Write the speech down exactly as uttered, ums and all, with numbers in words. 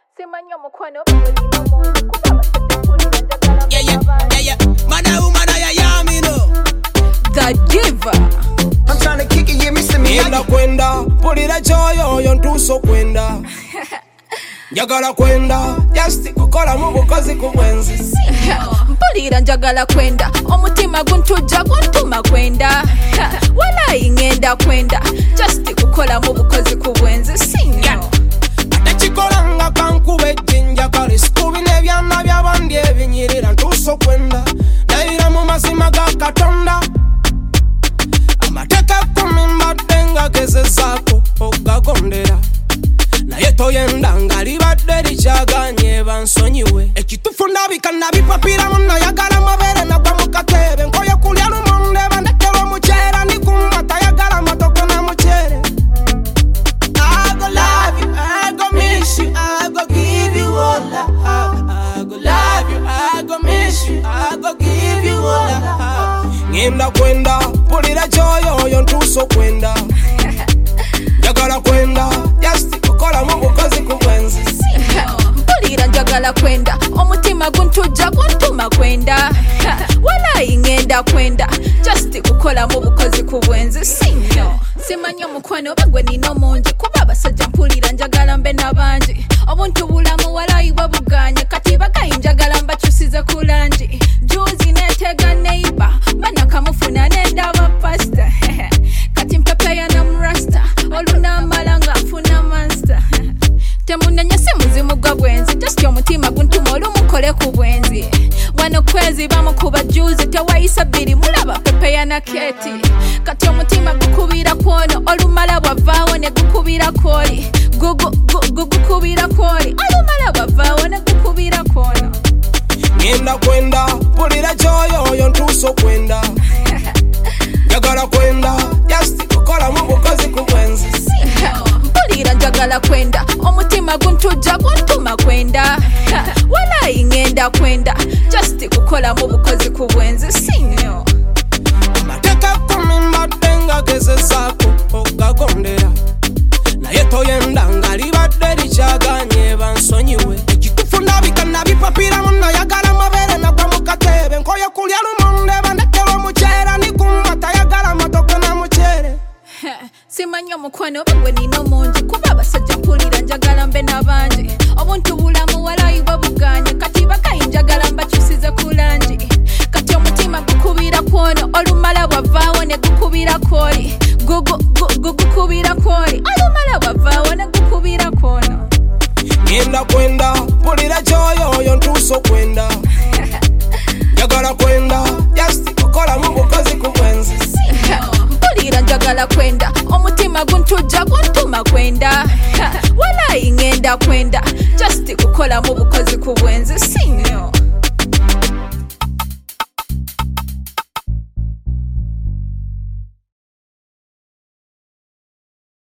Simanya mukwano bagulina moyo kuba basajja kulira njagala Yeah, yeah, yeah, yeah. Mana umana ya yamino. The Diva. I'm trying to kick it, yeah, miss me. Yenda kwenda, pulira choyo yo ntuso kwenda. Njagala kwenda, just kukola mu bukozi ku bwenzi. Mpulira njagala kwenda, omutima guntujja guntuma kwenda. Walayi ngenda kwenda, just kukola mu bukozi ku bwenzi sinyo. Tekikolanga kankube jinja kali skubi n'ebyana by'abandi ebinyirira ntuso kwenda. Naira mu mazima ga Katonda. Amateka kumi mbadde ngagezezaako okugagondera. Naye toyenda nga libadde likyaganye bansonyiwe. Ekitufu ndabika nabipapira munayagala mabere nagwa mu katebe. Nkoye kulya lumonde bandekera omuceera ndikumba tayagala matoke na muceere. I go love you, I go miss you, I go give you all love. I go love you, I go miss you, I go give you all love. Ngenda kwenda, pulira choyo yo ntuso kwenda. Njagala kwenda, just kukola mu bukozi ku bwenzi. Mpulira njagala kwenda, omutima guntujja guntuma kwenda. Walayi ngenda kwenda, just kukola mu bukozi ku bwenzi sinyo. Simanya mukwano bagwe nino mungi kuba basajja mpulira njagala mbe nabangi. Obuntu bulamu walayi bwabuganye kati bagayi njagala mbakyusize ku langi. Juzi neetega neighbor mana kamufuna nendaba pasta. Kati mpepeya na mrasta olunamala nga nfuna monster. Temunenya si muzimu gwa bwenzi just omutima guntuma olumukole ku bwenzi. Wano kwezi bamukuba juzi tewayisa bbiri mulaba pepeya na keti. Kati omutima gukubira kwono olumala bwavaawo ne gukubira kwoli. Gukubira kwoli olumala bwavaawo ne gukubira kwono. Ngenda kwenda, pulira choyo yo ntuso kwenda. Njagala kwenda, just kukola mu bukozi ku bwenzi. Mpulira njagala kwenda, omutima guntujja guntuma kwenda. Walayi ngenda kwenda, just kukola mu bukozi ku bwenzi sinyo. Amateka kumi mbadde ngagezezaako okugagondera. Naye toyenda nga libadde likyaganye bansonyiwe. Ekitufu ndabika nabipapira munayagala mabere nagwa mu katebe. Nkoye kulya lumonde bandekera omuceera ndikumba tayagala matoke na muceere. Simanya mukwano bagwe nino mungi kuba basajja mpulira njagala mbe nabangi. Obuntu bulamu walayi bwabuganye kati bagayi njagala mbakyusize ku langi. Kati omutima gukubira kwono olumala bwavaawo ne gukubira kwoli. Gukubira kwoli olumala bwavaawo ne gukubira kwono. Ngenda kwenda, pulira choyo yo ntuso kwenda. Njagala kwenda, just kukola mu bukozi ku bwenzi. Mpulira njagala kwenda, omutima guntujja guntuma kwenda. Walayi ngenda kwenda, just kukola mu bukozi ku bwenzi sinyo.